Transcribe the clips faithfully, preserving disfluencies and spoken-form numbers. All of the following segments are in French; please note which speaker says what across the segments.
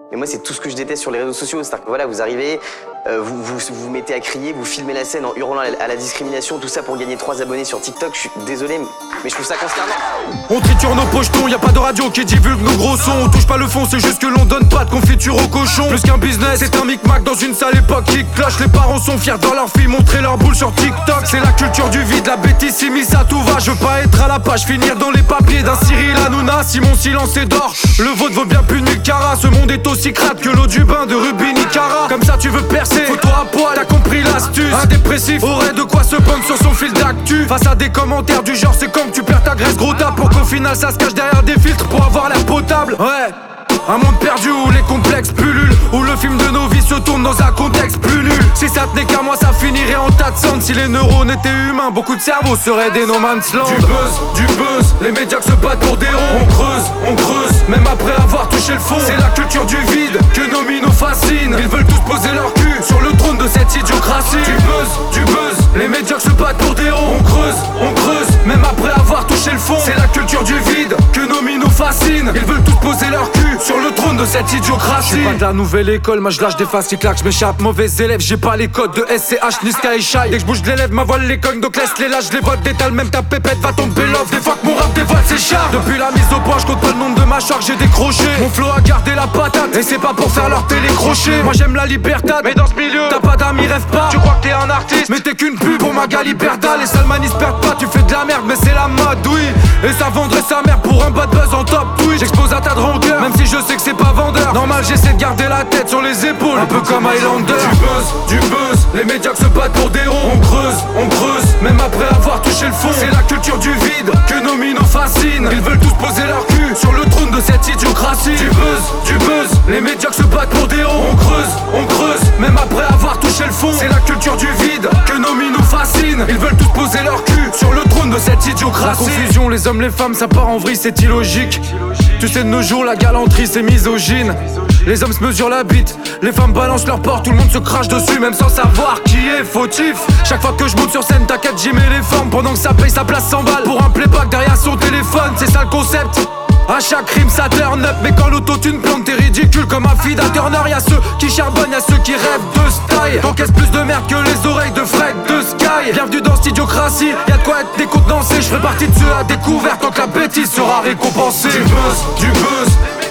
Speaker 1: Et moi, c'est tout ce que je déteste sur les réseaux sociaux. C'est-à-dire que voilà, vous arrivez, euh, vous, vous vous mettez à crier, vous filmez la scène en hurlant à la discrimination, tout ça pour gagner trois abonnés sur TikTok. Je suis désolé, mais je trouve ça consternant.
Speaker 2: On triture nos pochetons, y a pas de radio qui divulgue nos gros sons. On touche pas le fond, c'est juste que l'on donne pas de confiture au cochon. Plus qu'un business, c'est un micmac dans une sale époque qui clash. Les parents sont fiers dans leur fille, montrer leur boule sur TikTok. C'est la culture du vide, la bêtise s'immisce à tout va. Je veux pas être à la page, finir dans les papiers d'un Cyril Hanouna. Si mon silence est d'or, le vôtre vaut bien plus de mille carats. Ce monde est aussi crade que l'eau du bain de Ruby Nicara. Comme ça tu veux percer, photo à poil, t'as compris l'astuce. Un dépressif aurait de quoi se pendre sur son fil d'actu. Face à des commentaires du genre c'est comme tu perds ta graisse gros tas. Pour qu'au final ça se cache derrière des filtres pour avoir l'air potable. Ouais. Un monde perdu où les complexes pullulent, où le film de nos vies se tourne dans un contexte plus nul. Si ça tenait qu'à moi ça finirait en tas de cendres. Si les neurones étaient humains, beaucoup de cerveaux seraient des no man's land. Du buzz, du buzz, les médias se battent pour des ronds. On creuse, on creuse, même après avoir touché le fond. C'est la culture du vide que nos minons fascinent. Ils veulent tous poser leur cul sur le trône de cette idiocratie. Du buzz, du buzz, les médias se battent pour des ronds. On creuse, on creuse, même après avoir touché le fond. C'est la culture du vide que nos minons fascinent. Ils veulent tous poser leur cul sur le trône de cette idiocratie. J'suis pas de la nouvelle école, moi je lâche des faces qui claquent, j'm'échappe. Mauvais élève, j'ai pas les codes de S C H, Niska et Shai. Dès que j'bouge les lèvres, ma voile les cogne, donc laisse les lâches, les votes d'étal, même ta pépette va tomber l'off. Des fois que mon rap dévoile ses chars. Depuis la mise au point, j'compte pas le nombre de mâchoires que j'ai décroché. Mon flow a gardé la patate, et c'est pas pour faire leur télécrochet. Moi j'aime la liberté, mais dans ce milieu, t'as pas d'amis, rêve pas. Tu crois que t'es un artiste, mais t'es qu'une pub pour Magali Berda. Les Salmanis perdent pas, tu fais de la merde, mais c'est la mode, oui. Et ça vendrait sa mère pour un bad buzz en top Twitch. J'expose à ta drogueur, même si je sais que c'est pas vendeur. Normal, j'essaie de garder la tête sur les épaules, un peu comme Highlander. Du buzz, du buzz, les médias se battent pour des ronds. On creuse, on creuse, même après avoir touché le fond. C'est la culture du vide que nos minons fascinent. Ils veulent tous poser leur cul sur le trône de cette idiocratie. Du buzz, du buzz, les médias se battent pour des ronds. On creuse, on creuse, même après avoir touché le fond. C'est la culture du vide que nos minons fascinent. Ils veulent tous poser leur cul sur le trône de cette idiocratie. La confusion, les hommes, les femmes, ça part en vrille, c'est illogique. Tu sais de nos jours, la galanterie c'est misogyne. Les hommes se mesurent la bite, les femmes balancent leur porte, tout le monde se crache dessus même sans savoir qui est fautif. Chaque fois que je monte sur scène, t'inquiète, j'y mets les formes. Pendant que ça paye sa place cent balles pour un playback derrière son téléphone, c'est ça le concept. À chaque rime ça turn up, mais quand l'autotune plante t'es ridicule comme un feed à Turner. Y'a ceux qui charbonnent, y'a ceux qui rêvent de style. T'encaisses plus de merde que les oreilles de Fred de Sky. Bienvenue dans cette idiocratie, y'a de quoi être décontenancé. Je fais partie de ceux à découvert tant que la bêtise sera récompensée. Du buzz, du buzz,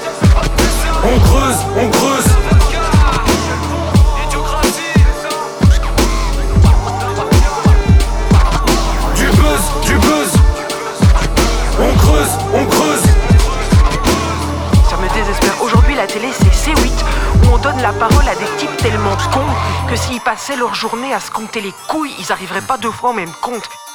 Speaker 2: on creuse, on creuse. Du buzz, du buzz, on creuse, on creuse.
Speaker 3: Ça me désespère. Aujourd'hui, la télé, c'est C huit, où on donne la parole à des types tellement cons que s'ils passaient leur journée à se compter les couilles, ils arriveraient pas deux fois au même compte.